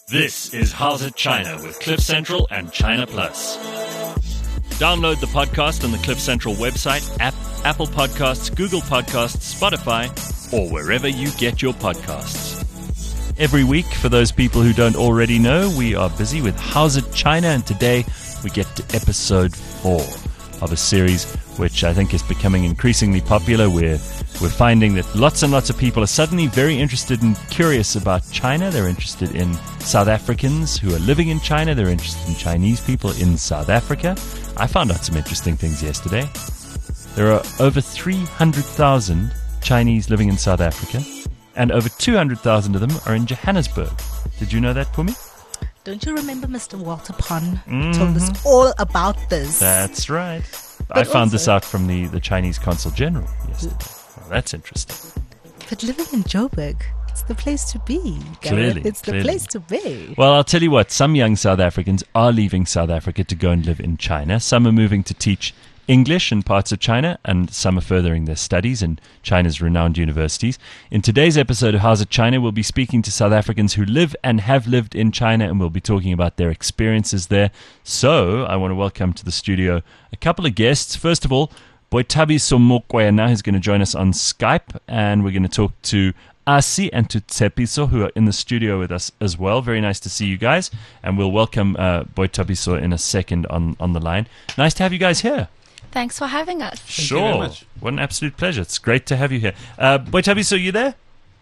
This is How's It China with Cliff Central and China Plus. Download the podcast on the Cliff Central website, Apple Podcasts, Google Podcasts, Spotify, or wherever you get your podcasts. Every week, for those people who don't already know, we are busy with How's It China, and today we get to episode 4 of a series which I think is becoming increasingly popular. We're finding that lots and lots of people are suddenly very interested and curious about China. They're interested in South Africans who are living in China. They're interested in Chinese people in South Africa. I found out some interesting things yesterday. There are over 300,000 Chinese living in South Africa, and over 200,000 of them are in Johannesburg. Did you know that, Pumi? Don't you remember Mr. Walter Pond told us all about this? That's right. I found this out from the Chinese Consul General yesterday. Well, that's interesting. But living in Joburg, it's the place to be. Clearly. It's the place to be. Well, I'll tell you what, some young South Africans are leaving South Africa to go and live in China. Some are moving to teach English in parts of China, and some are furthering their studies in China's renowned universities. In today's episode of How's It China, we'll be speaking to South Africans who live and have lived in China, and we'll be talking about their experiences there. So I want to welcome to the studio a couple of guests. First of all, Boithabiso Mokoena, who's going to join us on Skype, and we're going to talk to Asi and to Tshepiso, who are in the studio with us as well. Very nice to see you guys, and we'll welcome Boithabiso in a second on the line. Nice to have you guys here. Thanks for having us. Sure. Thank you very much. What an absolute pleasure. It's great to have you here. Boithabiso, are you there?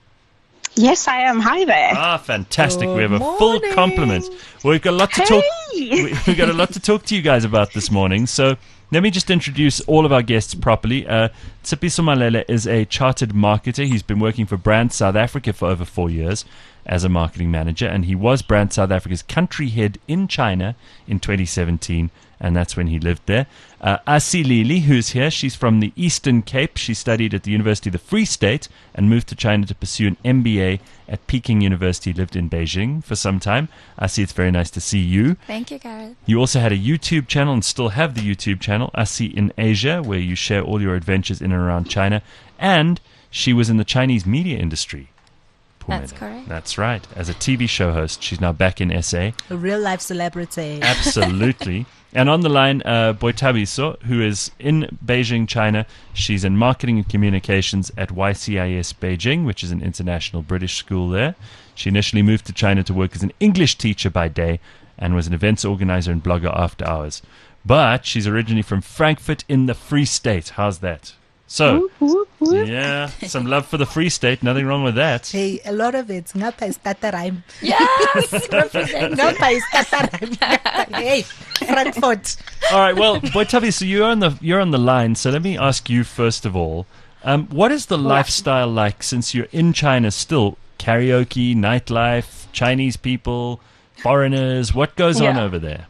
Yes, I am. Hi there. Ah, fantastic. We have a Good full morning. complement. Well, we've got a lot to talk. We've got a lot to talk to you guys about this morning. So let me just introduce all of our guests properly. Tshepiso Malele is a chartered marketer. He's been working for Brand South Africa for over 4 years as a marketing manager, and he was Brand South Africa's country head in China in 2017, and that's when he lived there. Asi Lili, who's here, she's from the Eastern Cape. She studied at the University of the Free State and moved to China to pursue an MBA at Peking University, lived in Beijing for some time. Asi, it's very nice to see you. Thank you, Gareth. You also had a YouTube channel and still have the YouTube channel, Asi in Asia, where you share all your adventures in and around China. And she was in the Chinese media industry. That's correct. That's right. As a TV show host, she's now back in SA. A real life celebrity. Absolutely. And on the line, Boithabiso, who is in Beijing, China. She's in marketing and communications at YCIS Beijing, which is an international British school there. She initially moved to China to work as an English teacher by day and was an events organizer and blogger after hours. But she's originally from Frankfurt in the Free State. How's that? So, yeah, some love for the Free State. Nothing wrong with that. Hey, a lot of it's ngapha is tataraim. Yes, represent. Ngapha is tataraim. Hey, Frankfurt. All right, well, Boithabiso, you're on the line. So let me ask you first of all, what is the lifestyle like since you're in China still? Karaoke, nightlife, Chinese people, foreigners. What goes on over there?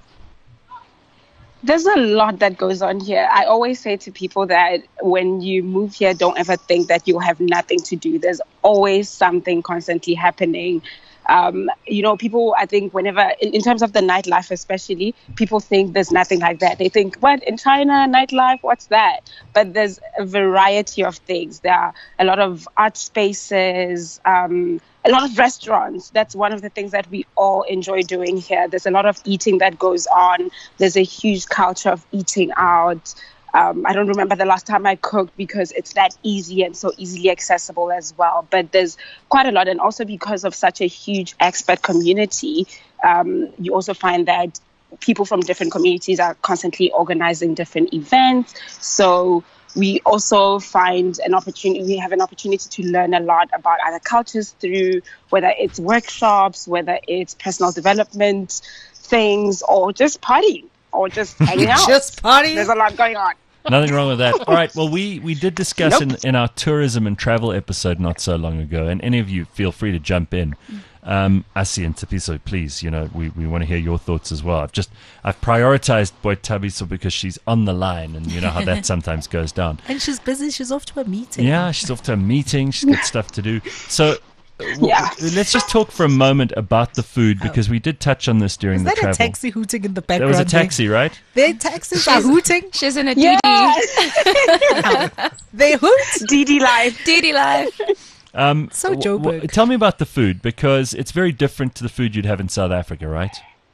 There's a lot that goes on here. I always say to people that when you move here, don't ever think that you have nothing to do. There's always something constantly happening. People, I think whenever, in terms of the nightlife especially, people think there's nothing like that. They think, what, in China, nightlife, what's that? But there's a variety of things. There are a lot of art spaces, a lot of restaurants. That's one of the things that we all enjoy doing here. There's a lot of eating that goes on. There's a huge culture of eating out. I don't remember the last time I cooked because it's that easy and so easily accessible as well. But there's quite a lot. And also because of such a huge expat community, you also find that people from different communities are constantly organizing different events. So we also find an opportunity, we have an opportunity to learn a lot about other cultures through whether it's workshops, whether it's personal development things, or just partying, or just hanging out. Just partying. There's a lot going on. Nothing wrong with that. All right. Well, we did discuss in our tourism and travel episode not so long ago, and any of you feel free to jump in. Asi and Tshepiso, please, we want to hear your thoughts as well. I've prioritized Boithabiso because she's on the line, and you know how that sometimes goes down. And she's busy. She's off to a meeting. Yeah, she's off to a meeting. She's got stuff to do. So Yeah. let's just talk for a moment about the food, because we did touch on this during Is the that travel. a taxi hooting in the There background? was a taxi, right? Their taxis are hooting. She's in a Yeah. DD. They hoot. DD Live. DD live. So Joburg. Tell me about the food, because it's very different to the food you'd have in South Africa, right?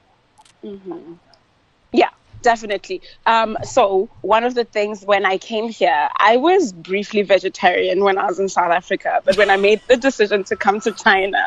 Yeah, definitely. So one of the things when I came here, I was briefly vegetarian when I was in South Africa. But when I made the decision to come to China,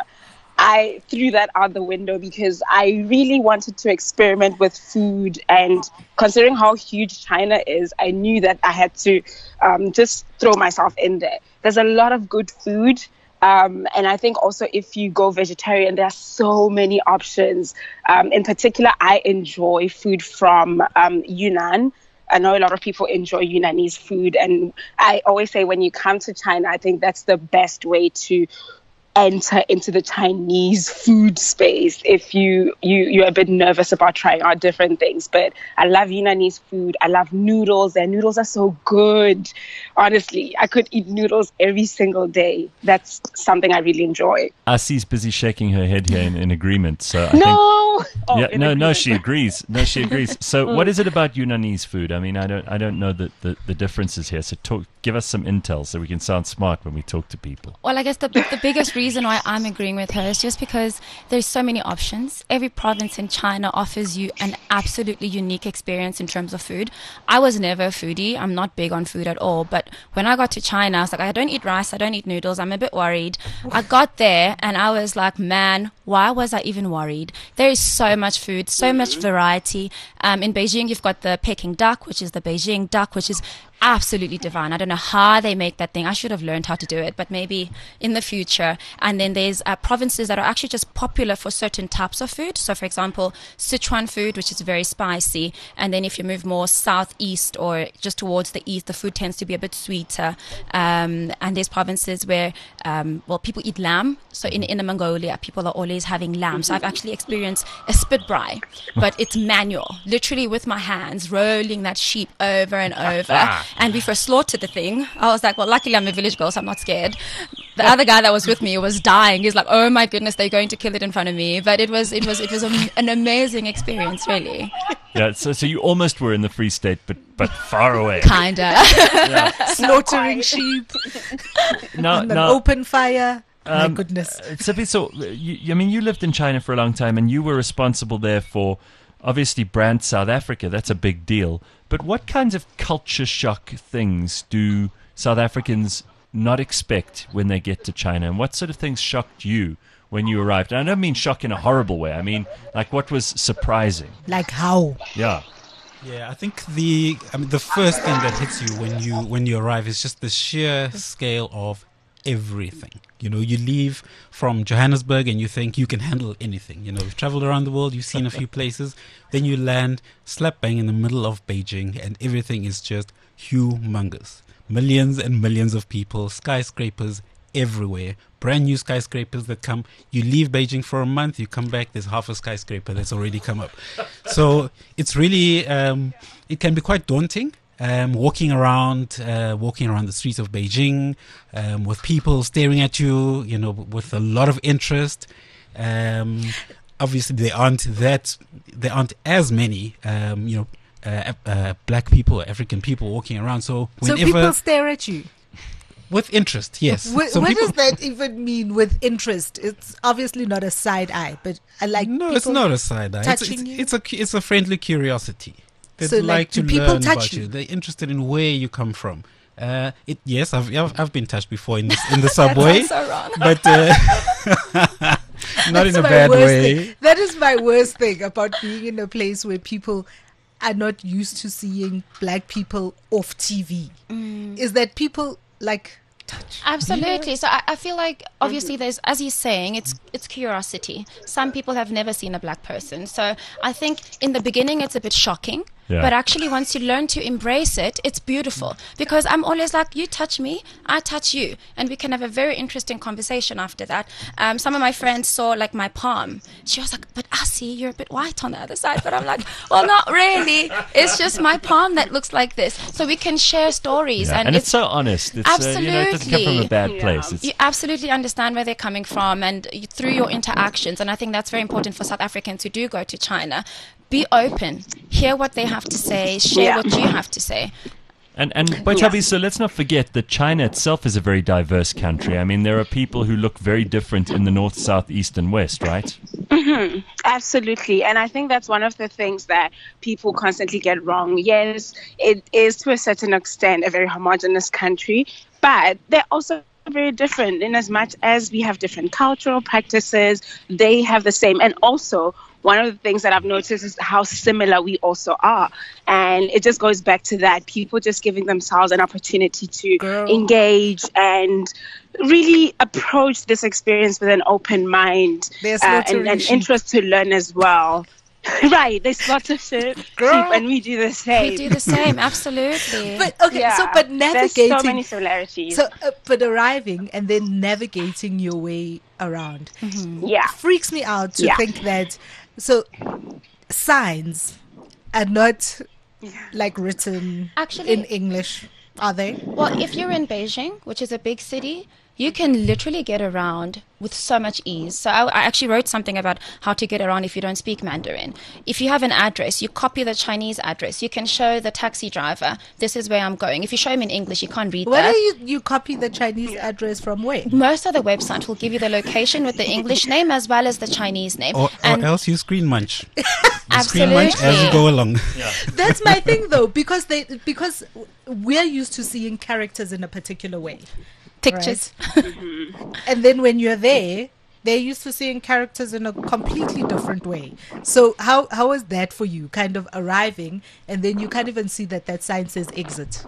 I threw that out the window because I really wanted to experiment with food. And considering how huge China is, I knew that I had to just throw myself in there. There's a lot of good food. And I think also if you go vegetarian, there are so many options. In particular, I enjoy food from Yunnan. I know a lot of people enjoy Yunnanese food. And I always say when you come to China, I think that's the best way to enter into the Chinese food space if you're a bit nervous about trying out different things. But I love Yunnanese food. I love noodles. Their noodles are so good. Honestly, I could eat noodles every single day. That's something I really enjoy. Asi's busy shaking her head here in agreement. So I No! think, no, she agrees. No, she agrees. So what is it about Yunnanese food? I mean, I don't know the differences here. So give us some intel so we can sound smart when we talk to people. Well, I guess the biggest reason why I'm agreeing with her is just because there's so many options. Every province in China offers you an absolutely unique experience in terms of food. I was never a foodie. I'm not big on food at all. But when I got to China, I was like, I don't eat rice. I don't eat noodles. I'm a bit worried. I got there and I was like, man, why was I even worried? There is so much food, so much variety. In Beijing, you've got the Peking duck, which is the Beijing duck, which is absolutely divine. I don't know how they make that thing. I should have learned how to do it, but maybe in the future. And then there's provinces that are actually just popular for certain types of food. So, for example, Sichuan food, which is very spicy. And then if you move more southeast or just towards the east, the food tends to be a bit sweeter. And there's provinces where, people eat lamb. So in Mongolia, people are always having lamb. So I've actually experienced a spit braai, but it's manual, literally with my hands, rolling that sheep over and over. And we first slaughtered the thing. I was like, well, luckily I'm a village girl, so I'm not scared. The other guy that was with me was dying. He's like, oh my goodness, they're going to kill it in front of me. But it was an amazing experience, really. Yeah, so you almost were in the Free State, but far away. Kinda. Slaughtering sheep. On an open fire. My goodness. So you lived in China for a long time, and you were responsible there for, obviously, Brand South Africa. That's a big deal. But what kinds of culture shock things do South Africans not expect when they get to China? And what sort of things shocked you when you arrived? And I don't mean shock in a horrible way. I mean, like, what was surprising? Like how? Yeah. Yeah, I think the first thing that hits you when you arrive is just the sheer scale of everything. You know, you leave from Johannesburg and you think you can handle anything. You know, you've traveled around the world, you've seen a few places, then you land slap bang in the middle of Beijing and everything is just humongous. Millions and millions of people, skyscrapers everywhere, brand new skyscrapers that come. You leave Beijing for a month, you come back, there's half a skyscraper that's already come up. So it's really, it can be quite daunting. Walking around the streets of Beijing, with people staring at you, you know, with a lot of interest. Obviously, there aren't as many, black people, African people walking around. So people stare at you with interest. Yes. What does that even mean? With interest, it's obviously not a side eye, but I like. No, it's not a side eye. It's a friendly curiosity. They'd so like to people learn touch about you. They're interested in where you come from. Yes, I've been touched before in the subway, so wrong. But not in a bad way. That is my worst thing about being in a place where people are not used to seeing black people off TV. Is that people like touch? Absolutely. So I feel like obviously there's, as he's saying, it's curiosity. Some people have never seen a black person. So I think in the beginning it's a bit shocking. Yeah. But actually, once you learn to embrace it, it's beautiful. Because I'm always like, you touch me, I touch you. And we can have a very interesting conversation after that. Some of my friends saw, like, my palm. She was like, but Asi, you're a bit white on the other side. But I'm like, well, not really. It's just my palm that looks like this. So we can share stories. Yeah. And it's so honest. It's, absolutely. It doesn't come from a bad place. You absolutely understand where they're coming from and through your interactions. And I think that's very important for South Africans who do go to China. Be open, hear what they have to say, share what you have to say. And Boitabi, so let's not forget that China itself is a very diverse country. I mean, there are people who look very different in the north, south, east, and west, right? Mm-hmm. Absolutely. And I think that's one of the things that people constantly get wrong. Yes, it is to a certain extent a very homogenous country, but they're also very different in as much as we have different cultural practices. They have the same. And also, one of the things that I've noticed is how similar we also are. And it just goes back to that. People just giving themselves an opportunity to engage and really approach this experience with an open mind and an interest to learn as well. Right, they slaughter sheep and we do the same. We do the same, absolutely. But but navigating, there's so many similarities. So, but arriving and then navigating your way around, freaks me out to think that. So, signs are not like written actually in English, are they? Well, if you're in Beijing, which is a big city, you can literally get around with so much ease. So I actually wrote something about how to get around if you don't speak Mandarin. If you have an address, you copy the Chinese address. You can show the taxi driver, this is where I'm going. If you show him in English, you can't read that. Where do you copy the Chinese address from where? Most of the website will give you the location with the English name as well as the Chinese name. Or else you screen munch. Absolutely. Screen munch as you go along. Yeah. That's my thing though, because we're used to seeing characters in a particular way. Pictures. Right? And then when you're there, they're used to seeing characters in a completely different way. So how is that for you, kind of arriving and then you can't even see that sign says exit?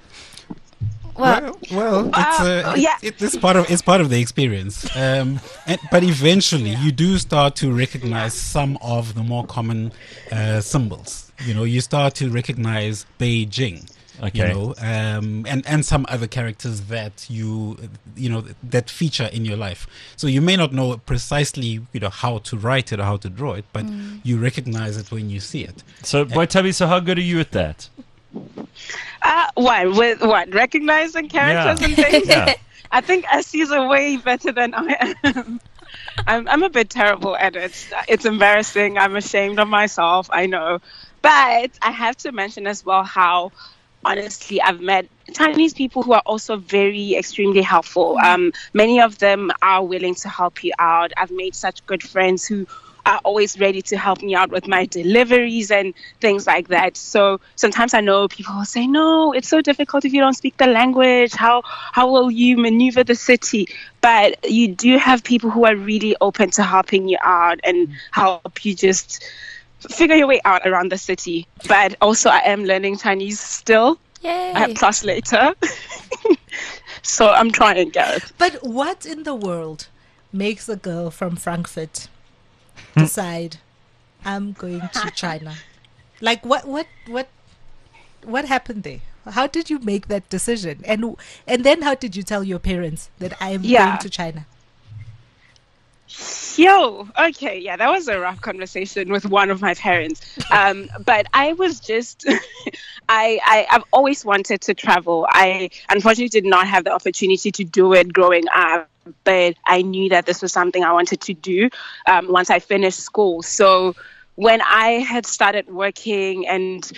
Well, it's part of the experience. But eventually, you do start to recognize some of the more common symbols. You know, you start to recognize Beijing. Okay. You know, and some other characters that that feature in your life. So you may not know precisely, how to write it or how to draw it, but you recognize it when you see it. So, Boitabi, so how good are you at that? Recognizing characters and things? Yeah. I think Essie's are way better than I am. I'm a bit terrible at it. It's embarrassing. I'm ashamed of myself. I know. But I have to mention as well how, honestly, I've met Chinese people who are also very extremely helpful. Many of them are willing to help you out. I've made such good friends who are always ready to help me out with my deliveries and things like that. So sometimes I know people will say, no, it's so difficult if you don't speak the language. How will you maneuver the city? But you do have people who are really open to helping you out and help you just figure your way out around the city. But also I am learning Chinese still. Yay. I have translator. So I'm trying, Gareth. But what in the world makes a girl from Frankfurt decide I'm going to China? Like what happened there? How did you make that decision? And then how did you tell your parents that I am going to China? Okay, that was a rough conversation with one of my parents. But I was just, I've always wanted to travel. I unfortunately did not have the opportunity to do it growing up, but I knew that this was something I wanted to do once I finished school. So when I had started working and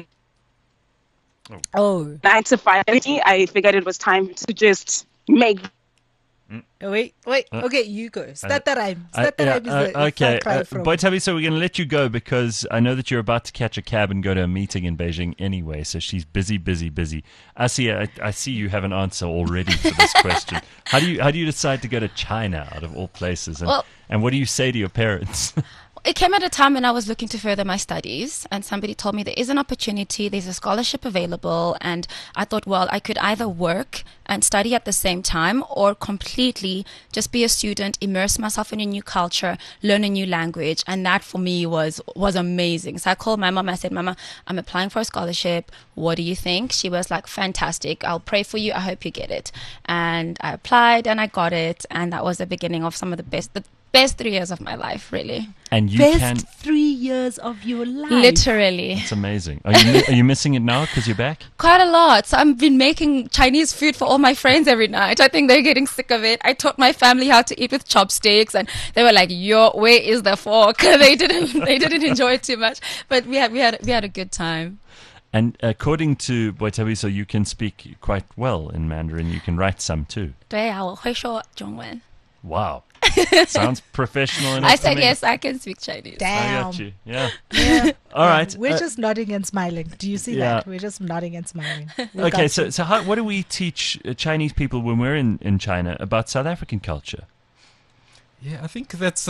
9 to 5, I figured it was time to just make. Wait. Okay, you go. Start the rhyme. Okay, Boitabi, so we're going to let you go because I know that you're about to catch a cab and go to a meeting in Beijing anyway. So she's busy. Asia, I see you have an answer already for this question. How do you decide to go to China out of all places? And what do you say to your parents? It came at a time when I was looking to further my studies, and somebody told me there is an opportunity, there's a scholarship available, and I thought, well, I could either work and study at the same time or completely just be a student, immerse myself in a new culture, learn a new language, and that for me was amazing. So I called my mom, I said, Mama, I'm applying for a scholarship, what do you think? She was like, fantastic, I'll pray for you, I hope you get it. And I applied and I got it, and that was the beginning of some of the best 3 years of my life, really. And you best 3 years of your life. Literally. It's amazing. Are you missing it now because you're back? Quite a lot. So I've been making Chinese food for all my friends every night. I think they're getting sick of it. I taught my family how to eat with chopsticks, and they were like, "Yo, where is the fork?" They didn't enjoy it too much, but we had a good time. And according to Boitabiso, you can speak quite well in Mandarin. You can write some too. 对啊，我会说中文. Wow. Sounds professional enough I to said me. yes, I can speak Chinese. I Damn. got you. Yeah. Yeah. All right. We're just nodding and smiling. Do you see Yeah. that? We're just nodding and smiling. We Okay, got so you. so what do we teach Chinese people when we're in China about South African culture? Yeah, I think that's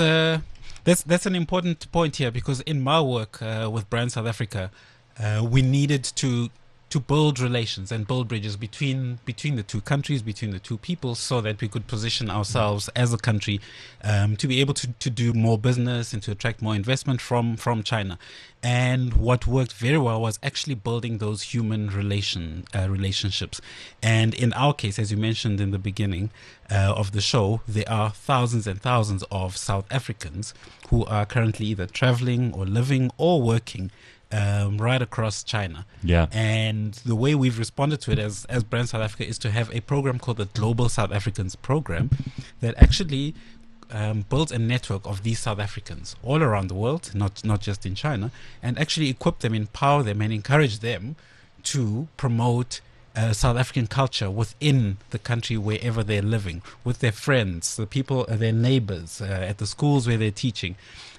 an important point here, because in my work with Brand South Africa, we needed to build relations and build bridges between the two countries, between the two people, so that we could position ourselves as a country to be able to do more business and to attract more investment from China. And what worked very well was actually building those human relationships. And in our case, as you mentioned in the beginning of the show, there are thousands and thousands of South Africans who are currently either traveling or living or working right across China. Yeah. And the way we've responded to it as Brand South Africa is to have a program called the Global South Africans Program that actually builds a network of these South Africans all around the world, not just in China, and actually equip them, empower them, and encourage them to promote South African culture within the country wherever they're living, with their friends, the people, their neighbors, at the schools where they're teaching.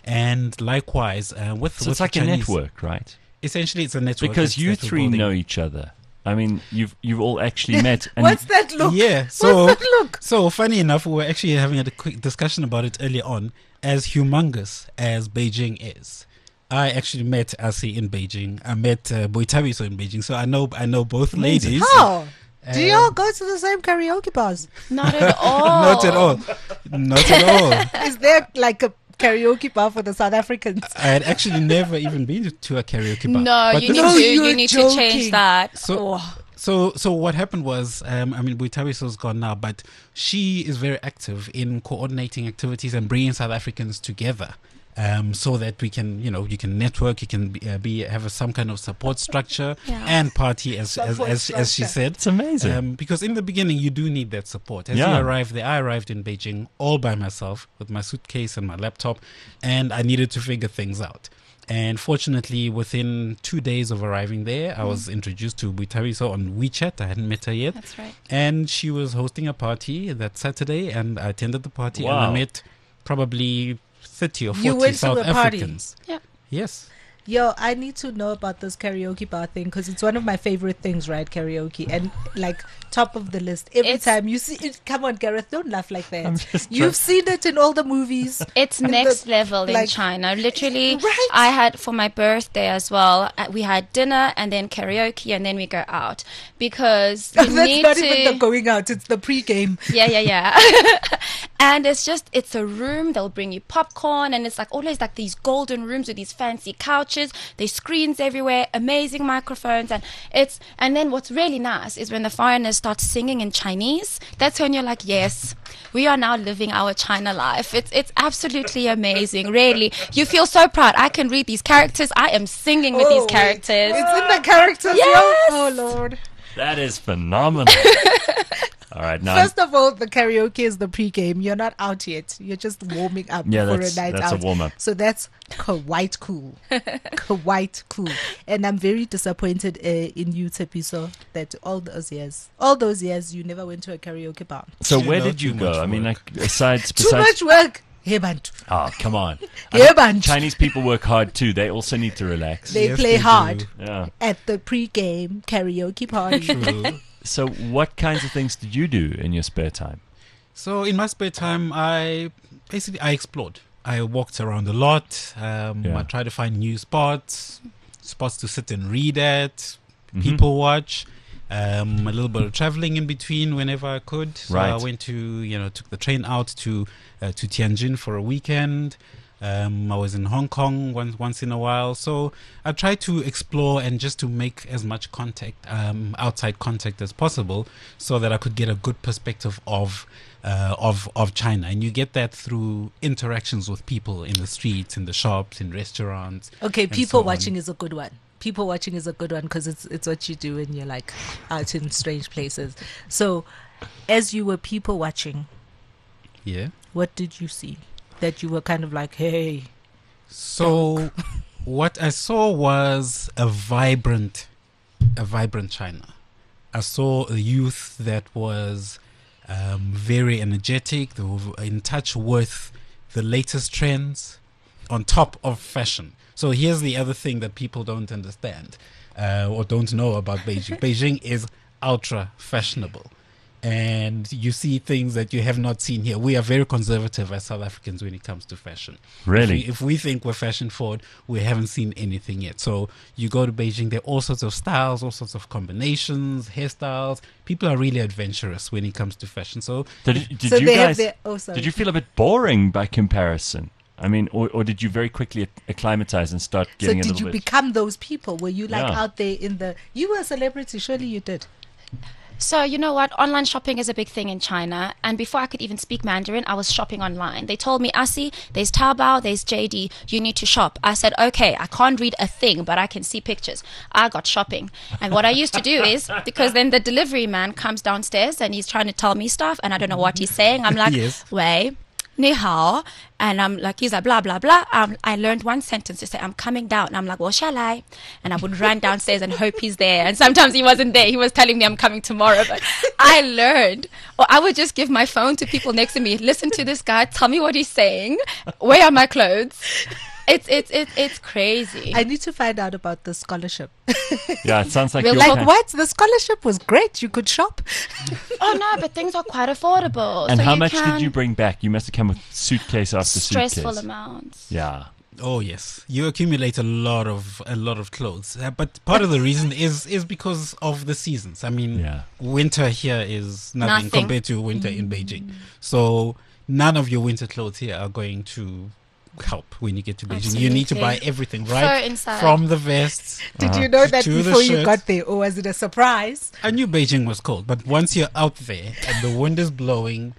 And likewise, with So it's the like a Chinese, network, right? Essentially, it's a network. Because you that we're three building. know each other. I mean, you've all actually met. And What's that look? Yeah. So, What's that look? so funny enough, we were actually having a quick discussion about it earlier on. As humongous as Beijing is, I actually met Asi in Beijing. I met Boitabiso in Beijing. So I know both ladies. How? Do Um, y'all go to the same karaoke bars? Not at all. Not at all. Not at all. Is there like a karaoke bar for the South Africans? I had actually never even been to a karaoke bar. No, But you this need is- to you're you need to joking. change that. So, so what happened was, I mean, Boitabiso's gone now, but she is very active in coordinating activities and bringing South Africans together. So that we can, you can network, you can have some kind of support structure Yeah. and party, as she structure. said. it's amazing. Because in the beginning, you do need that support. As Yeah. you arrive there, I arrived in Beijing all by myself with my suitcase and my laptop, and I needed to figure things out. And fortunately, within 2 days of arriving there, I was introduced to Boitabiso on WeChat. I hadn't met her yet. That's right. And she was hosting a party that Saturday, and I attended the party, and I Wow. met probably 30 or 40 You went to South a party? Africans. Yeah. Yes. Yo, I need to know about this karaoke bar thing because it's one of my favorite things, right? Karaoke, and like top of the list every It's- time you see it. Come on, Gareth, don't laugh like I'm that. just You've seen it in all the movies. It's And next the- level in like- China. Literally, Right. I had for my birthday as well. We had dinner and then karaoke, and then we go out because you That's need not to. even the going out; it's the pre-game. Yeah. And it's a room. They'll bring you popcorn, and it's like always like these golden rooms with these fancy couches. There's screens everywhere, amazing microphones, and then what's really nice is when the foreigners start singing in Chinese. That's when you're like, yes, we are now living our China life. It's absolutely amazing. Really, you feel so proud. I can read these characters. I am singing with these characters. It's in the characters, Yes. yo. Oh Lord! That is phenomenal. All right, now First of all, the karaoke is the pre-game. You're not out yet. You're just warming up Yeah, for a that's- night that's a out. warm-up. So that's quite cool. Quite cool. And I'm very disappointed in you, Tepiso, that all those years, you never went to a karaoke bar. so Too where much did you go? work. I mean, like besides Too much work. Hey, Bantu. Oh, come on. Yeah, Bantu. Chinese people work hard too. They also need to relax. They Yes, play they hard do. Yeah. at the pre-game karaoke party. True. So what kinds of things did you do in your spare time? So in my spare time, I explored. I walked around a lot. Yeah. I tried to find new spots to sit and read at, Mhm. people watch. A little bit of traveling in between whenever I could. So I Right. went to, took the train out to Tianjin for a weekend. I was in Hong Kong once in a while. So I tried to explore and just to make as much contact, outside contact as possible, so that I could get a good perspective of China. And you get that through interactions with people in the streets, in the shops, in restaurants. Okay, and people so on. watching is a good one. People watching is a good one because it's what you do when you're like out in strange places. So, as you were people watching, Yeah. what did you see that you were kind of like, hey? So what I saw was a vibrant a vibrant China. I saw a youth that was very energetic. They were in touch with the latest trends on top of fashion. So here's the other thing that people don't understand or don't know about Beijing. Beijing is ultra fashionable. And you see things that you have not seen here. We are very conservative as South Africans when it comes to fashion. Really? If we think we're fashion forward, we haven't seen anything yet. So you go to Beijing, there are all sorts of styles, all sorts of combinations, hairstyles. People are really adventurous when it comes to fashion. So Did So you they have guys? their- oh, sorry. Did you feel a bit boring by comparison? I mean, or did you very quickly acclimatize and start So getting a did little you bit? become those people? Were you like Yeah. out there in the? You were a celebrity, surely you did. So, you know what? Online shopping is a big thing in China. And before I could even speak Mandarin, I was shopping online. They told me, Asi, there's Taobao, there's JD, you need to shop. I said, okay, I can't read a thing, but I can see pictures. I got shopping. And what I used to do is, because then the delivery man comes downstairs and he's trying to tell me stuff and I don't know what he's saying. I'm like, Yes. wei, ni hao. And I'm like, he's like, blah, blah, blah. I learned one sentence to say, I'm coming down. And I'm like, well, shall I? And I would run downstairs and hope he's there. And sometimes he wasn't there. He was telling me I'm coming tomorrow. But I learned. Or I would just give my phone to people next to me. Listen to this guy. Tell me what he's saying. Where are my clothes? It's crazy. I need to find out about the scholarship. Yeah, it sounds like We'll you're like Like kind- what? The scholarship was great. You could shop. Oh no, but things are quite affordable. And so how you much can did you bring back? You must have come with suitcase after stressful suitcase. amounts. Yeah. oh yes, you accumulate a lot of clothes. But part of the reason is because of the seasons. I mean, Yeah. winter here is nothing Nothing. compared to winter in Beijing. So none of your winter clothes here are going to help when you get to Beijing. You need to buy Absolutely. everything, Fur right? inside. From the vests. Did you know that To the before you shirt. got there, or was it a surprise? I knew Beijing was cold, but once you're out there and the wind is blowing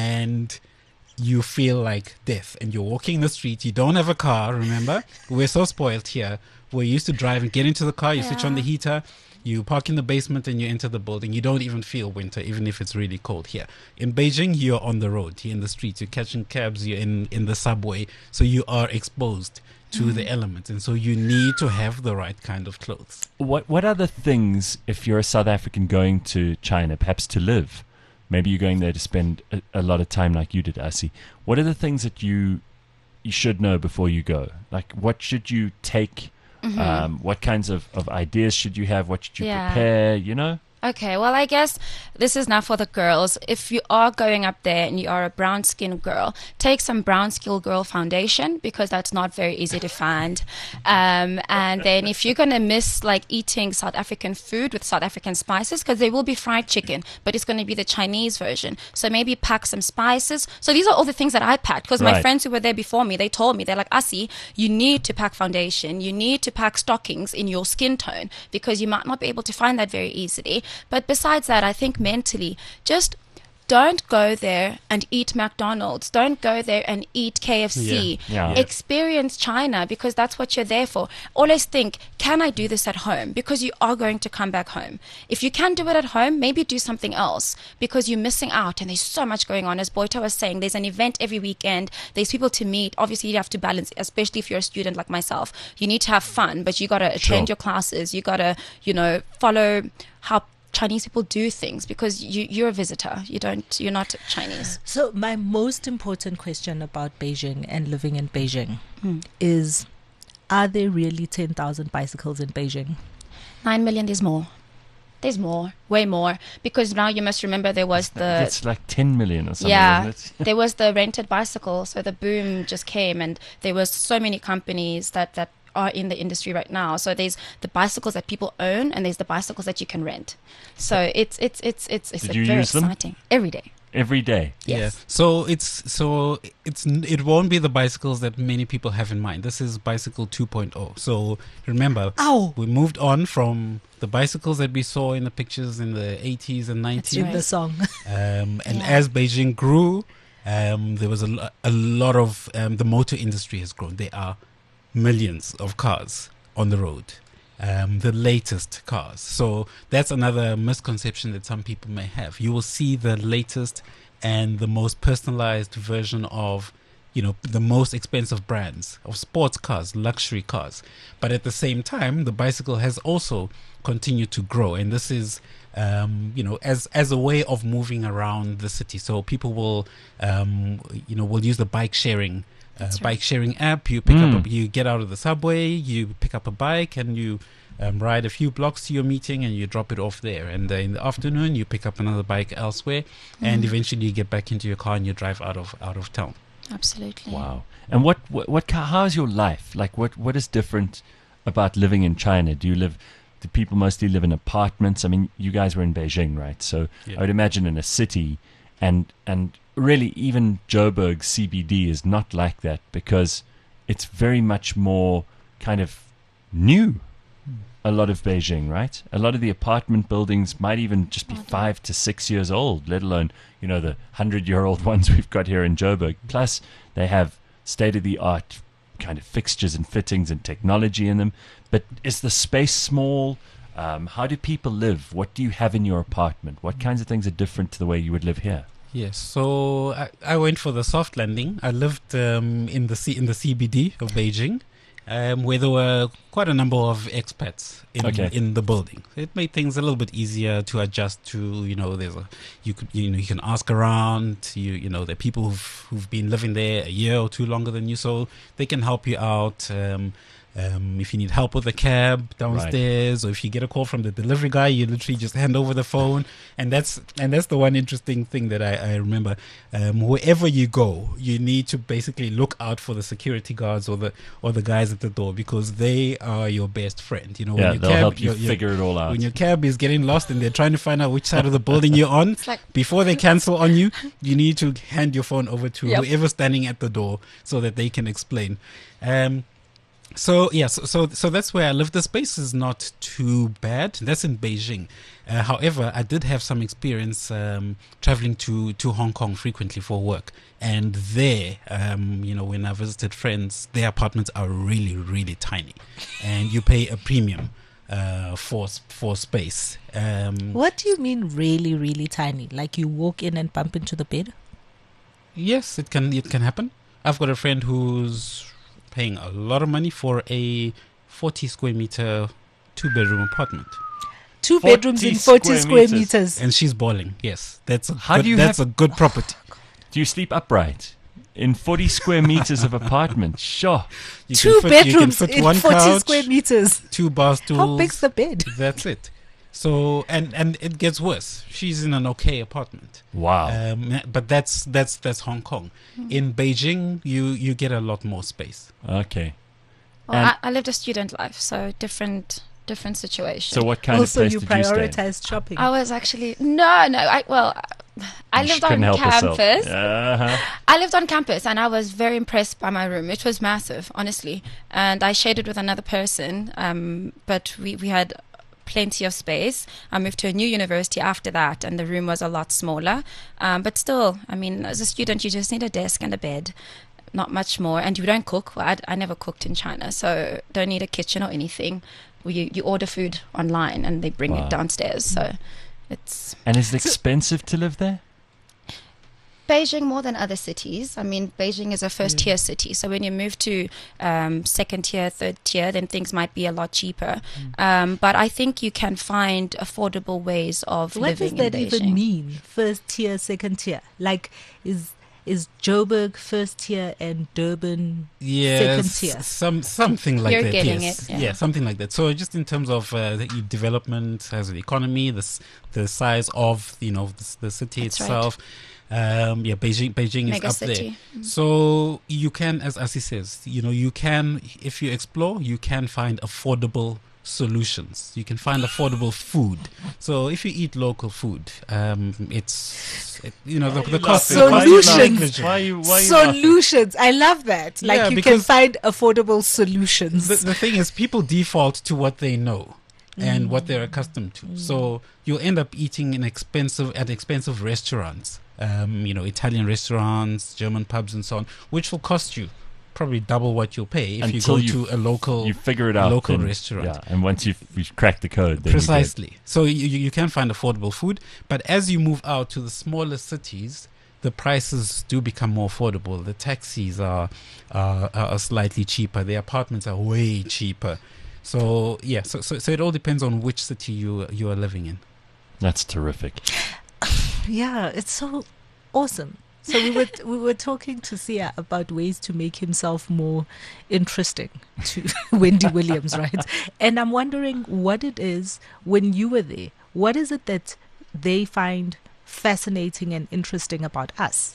and you feel like death and you're walking the street, you don't have a car, remember? We're so spoiled here. We're used to drive and get into the car, you switch on the heater, you park in the basement and you enter the building. You don't even feel winter, even if it's really cold here. In Beijing, you're on the road, you're in the streets, you're catching cabs, you're in the subway, so you are exposed to the elements, and so you need to have the right kind of clothes. What other things, if you're a South African going to China, perhaps to live, maybe you're going there to spend a lot of time like you did, Asi. What are the things that you should know before you go? Like, what should you take? What kinds of ideas should you have? What should you Yeah. prepare? You know? Okay, well, I guess this is now for the girls. If you are going up there and you are a brown skin girl, take some brown skin girl foundation because that's not very easy to find. And then if you're going to miss like eating South African food with South African spices, because there will be fried chicken, but it's going to be the Chinese version. So maybe pack some spices. So these are all the things that I packed because my Right. friends who were there before me, they told me, they're like, Asi, you need to pack foundation. You need to pack stockings in your skin tone because you might not be able to find that very easily. But besides that, I think mentally, just don't go there and eat McDonald's. Don't go there and eat KFC. Yeah. Experience China because that's what you're there for. Always think, can I do this at home? Because you are going to come back home. If you can do it at home, maybe do something else because you're missing out and there's so much going on. As Boita was saying, there's an event every weekend. There's people to meet. Obviously, you have to balance, especially if you're a student like myself. You need to have fun, but you got to attend Sure. your classes. You got to, follow how Chinese people do things because you're a visitor. You're not Chinese. So my most important question about Beijing and living in Beijing is, are there really 10,000 bicycles in Beijing? 9 million, there's more. There's more, way more. Because now you must remember there was the... It's like 10 million or something, Yeah, isn't it? there was the rented bicycle. So the boom just came and there was so many companies that are in the industry right now. So there's the bicycles that people own and there's the bicycles that you can rent. So it's Did you very use them? exciting. Every day. Every day. Yes. Yeah. So it won't be the bicycles that many people have in mind. This is bicycle 2.0. So remember, Ow! we moved on from the bicycles that we saw in the pictures in the 80s and 90s. It's in the song. And Yeah. as Beijing grew, there was a lot of the motor industry has grown. There are millions of cars on the road, the latest cars. So that's another misconception that some people may have. You will see the latest and the most personalized version of, the most expensive brands of sports cars, luxury cars. But at the same time, the bicycle has also continued to grow, and this is as a way of moving around the city. So people will use the bike sharing app. You pick up, you get out of the subway, you pick up a bike, and you ride a few blocks to your meeting, and you drop it off there. And in the afternoon, you pick up another bike elsewhere, and eventually you get back into your car and you drive out of town. Absolutely. Wow. And how's your life? Like, what is different about living in China? Do people mostly live in apartments? I mean, you guys were in Beijing, right? So yeah. I would imagine in a city, and really even Joburg CBD is not like that, because it's very much more kind of new. A lot of Beijing, right? A lot of the apartment buildings might even just be 5 to 6 years old, let alone, the 100-year-old ones we've got here in Joburg. Plus, they have state-of-the-art kind of fixtures and fittings and technology in them. But is the space small? How do people live? What do you have in your apartment? What kinds of things are different to the way you would live here? Yes, so I went for the soft landing. I lived in the CBD of Beijing, where there were quite a number of expats in the building. It made things a little bit easier to adjust to. You can ask around. There are people who've been living there a year or two longer than you, so they can help you out. If you need help with a cab downstairs, or if you get a call from the delivery guy, you literally just hand over the phone. And that's the one interesting thing that I remember. Wherever you go, you need to basically look out for the security guards or the guys at the door, because they are your best friend. They'll help you figure it all out. When your cab is getting lost and they're trying to find out which side of the building you're on, before they cancel on you, you need to hand your phone over to whoever's standing at the door so that they can explain. So that's where I live. The space is not too bad. That's in Beijing. However, I did have some experience traveling to Hong Kong frequently for work. And there, when I visited friends, their apartments are really, really tiny. And you pay a premium for space. What do you mean really, really tiny? Like you walk in and bump into the bed? Yes, it can happen. I've got a friend who's paying a lot of money for a 40 square meter 2-bedroom apartment. 2 bedrooms in 40 square meters. And she's balling. Yes, that's a good property. Do you sleep upright in 40 square meters of apartment? Sure. Two bedrooms in 40 couch, square meters. 2 bar stools. How big's the bed? That's it. So and it gets worse. She's in an okay apartment. Wow. But that's Hong Kong. In Beijing, you get a lot more space. Okay. Well, I lived a student life, so different situation. So what kind of place did you stay? Also, you prioritized shopping. I was actually I lived on campus. I lived on campus, and I was very impressed by my room. It was massive, honestly, and I shared it with another person. But we had plenty of space. I moved to a new university after that, and the room was a lot smaller. But still, I mean, as a student, you just need a desk and a bed, not much more. And you don't cook. Well, I never cooked in China, so don't need a kitchen or anything. You order food online, and they bring it downstairs. So it's. And is it expensive to live there? Beijing more than other cities. I mean, Beijing is a first-tier city, so when you move to second tier, third tier, then things might be a lot cheaper. But I think you can find affordable ways of living in Beijing. What does that even mean? First tier, second tier? Like, is Joburg first tier and Durban second tier? Something like You're that. Getting yes. it. Yeah, something like that. So just in terms of the development as the economy, the size of the city That's itself. Right. Beijing is up city. there. So you can, as Asi says, you can, if you explore, you can find affordable solutions. You can find affordable food. So if you eat local food, the cost. Solutions. Why are you Solutions. I love that. Like, Yeah, you because can find affordable solutions. The thing is, people default to what they know and what they're accustomed to. So you'll end up eating at expensive restaurants. Italian restaurants, German pubs, and so on, which will cost you probably double what you'll pay if you go to a local. You figure it out. Local restaurant. Yeah, and once you've cracked the code, then precisely. So you can find affordable food, but as you move out to the smaller cities, the prices do become more affordable. The taxis are slightly cheaper. The apartments are way cheaper. So yeah, so it all depends on which city you are living in. That's terrific. Yeah, it's so awesome. So we were talking to Sia about ways to make himself more interesting to Wendy Williams, right? And I'm wondering what it is when you were there. What is it that they find fascinating and interesting about us?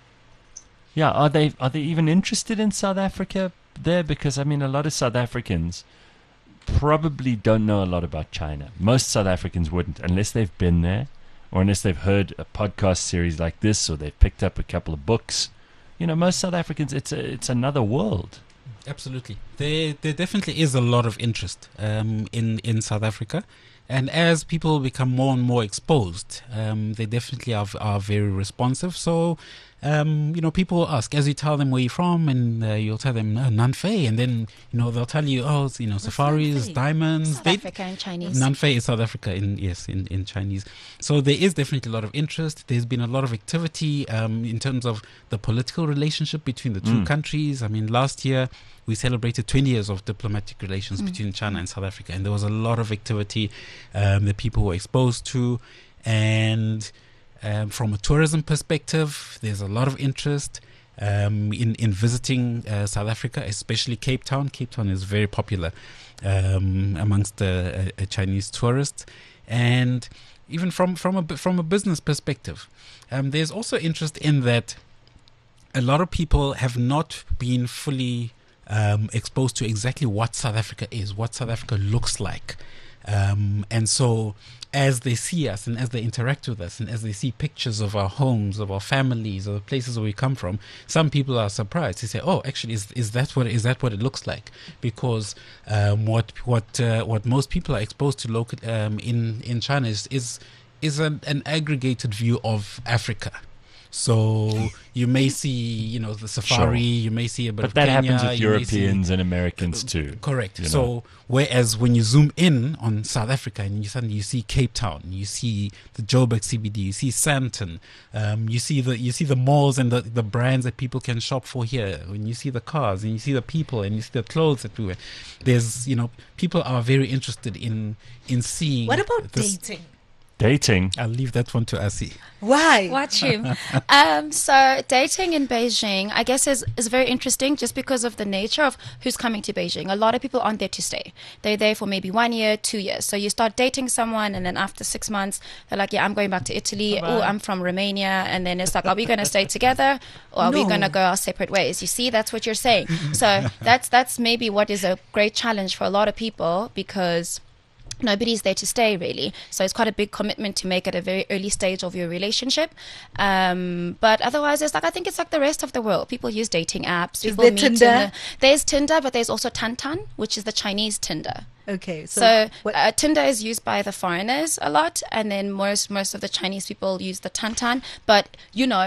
Yeah, are they even interested in South Africa there? Because I mean, a lot of South Africans probably don't know a lot about China. Most South Africans wouldn't, unless they've been there, or unless they've heard a podcast series like this, or they've picked up a couple of books. You know, most South Africans, it's another world. Absolutely, there definitely is a lot of interest in South Africa, and as people become more and more exposed, they definitely are very responsive. So, you know, people will ask as you tell them where you're from, and you'll tell them Nanfei, and then they'll tell you, oh, safaris, diamonds. South Africa in Chinese. Nanfei is South Africa in Chinese. So there is definitely a lot of interest. There's been a lot of activity in terms of the political relationship between the two countries. I mean, last year we celebrated 20 years of diplomatic relations between China and South Africa, and there was a lot of activity that people were exposed to. And from a tourism perspective, there's a lot of interest in visiting South Africa, especially Cape Town. Cape Town is very popular amongst Chinese tourists. And even from a business perspective, there's also interest in that a lot of people have not been fully exposed to exactly what South Africa is, what South Africa looks like. And so as they see us and as they interact with us and as they see pictures of our homes, of our families, of the places where we come from, some people are surprised. They say, oh, actually, is that what it looks like? Because what most people are exposed to local in China is an aggregated view of Africa. So you may see, the safari, you may see a bit of Kenya. But that happens with Europeans and Americans too. Correct. So whereas when you zoom in on South Africa and you suddenly see Cape Town, you see the Joburg CBD, you see Sandton, you see the malls and the brands that people can shop for here. When you see the cars and you see the people and you see the clothes that we wear, there's people are very interested in seeing. What about Dating? I'll leave that one to Asi. Why? Watch you. So dating in Beijing, I guess, is very interesting just because of the nature of who's coming to Beijing. A lot of people aren't there to stay. They're there for maybe 1 year, 2 years. So you start dating someone, and then after 6 months, they're like, yeah, I'm going back to Italy. Oh, I'm from Romania. And then it's like, are we going to stay together, or are we going to go our separate ways? You see, that's what you're saying. So that's maybe what is a great challenge for a lot of people, because nobody's there to stay, really. So it's quite a big commitment to make at a very early stage of your relationship. But otherwise, I think it's like the rest of the world. People use dating apps. Is there Tinder? There's Tinder, but there's also Tantan, which is the Chinese Tinder. Okay. So Tinder is used by the foreigners a lot, and then most of the Chinese people use the Tantan. But,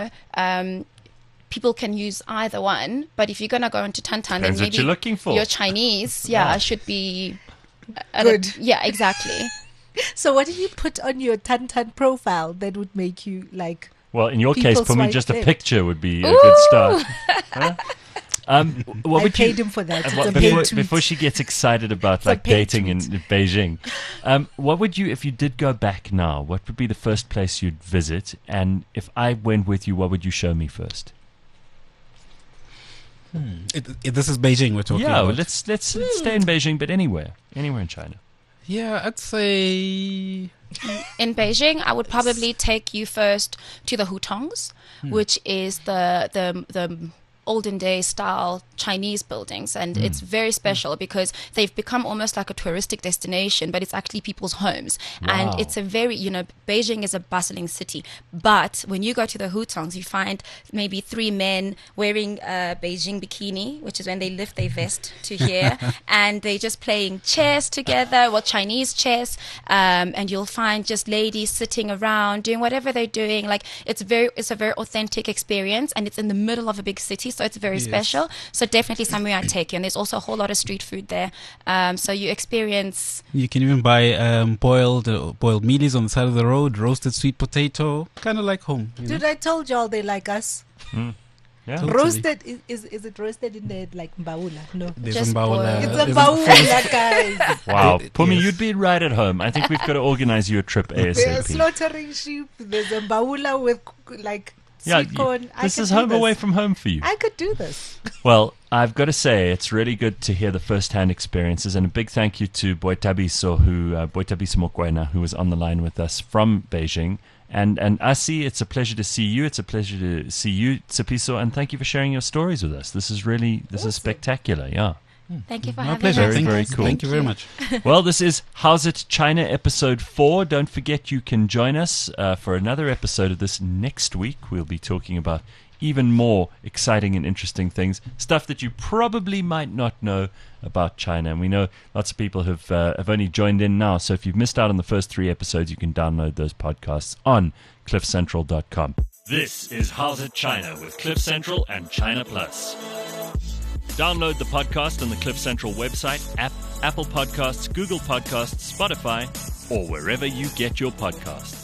people can use either one. But if you're going to go into Tantan, then maybe what you're looking for. Your Chinese, should be... Good. Yeah, exactly. So what did you put on your Tantan profile that would make you like... Well, in your case, for me, just left. A picture would be a good start. Huh? I paid him for that. Before she gets excited about dating in Beijing, what would you, if you did go back now, what would be the first place you'd visit? And if I went with you, what would you show me first? This is Beijing we're talking about. Yeah, let's stay in Beijing, but anywhere in China. Yeah, I'd say in Beijing, I would probably take you first to the Hutongs, which is the olden day style Chinese buildings, and it's very special because they've become almost like a touristic destination, but it's actually people's homes. Wow. And it's a very, Beijing is a bustling city, but when you go to the Hutongs, you find maybe 3 men wearing a Beijing bikini, which is when they lift their vest to here, and they're just playing chess together, Chinese chess, and you'll find just ladies sitting around doing whatever they're doing. Like it's a very authentic experience, and it's in the middle of a big city. so it's very Yes. special. So definitely somewhere I'd take you. And there's also a whole lot of street food there. So you experience... You can even buy boiled mealies on the side of the road, roasted sweet potato, kind of like home. You know? Dude, I told y'all they like us. Yeah. Totally. Roasted is it roasted in the like mbaula? No. There's Just Mbaula, boiled. It's a there's mbaula, guys. Wow. Pumi, Yes. you'd be right at home. I think we've got to organize you a trip They're ASAP. slaughtering sheep. There's a mbaula with like Yeah, sweet corn. I this could is do home this. away from home for you. I could do this. Well, I've got to say, it's really good to hear the first-hand experiences, and a big thank you to Boitabiso, Boitabiso Mokoena, who was on the line with us from Beijing. And Asi, it's a pleasure to see you. It's a pleasure to see you, Tsepiso, and thank you for sharing your stories with us. This is spectacular, yeah. Thank you for My having pleasure. us. Very, very guys. cool. Thank you very much. Well, this is How's It China episode 4. Don't forget you can join us for another episode of this next week. We'll be talking about even more exciting and interesting things, stuff that you probably might not know about China. And we know lots of people have only joined in now. So if you've missed out on the first 3 episodes, you can download those podcasts on cliffcentral.com. This is How's It China with Cliff Central and China Plus. Download the podcast on the Cliff Central website, Apple Podcasts, Google Podcasts, Spotify, or wherever you get your podcasts.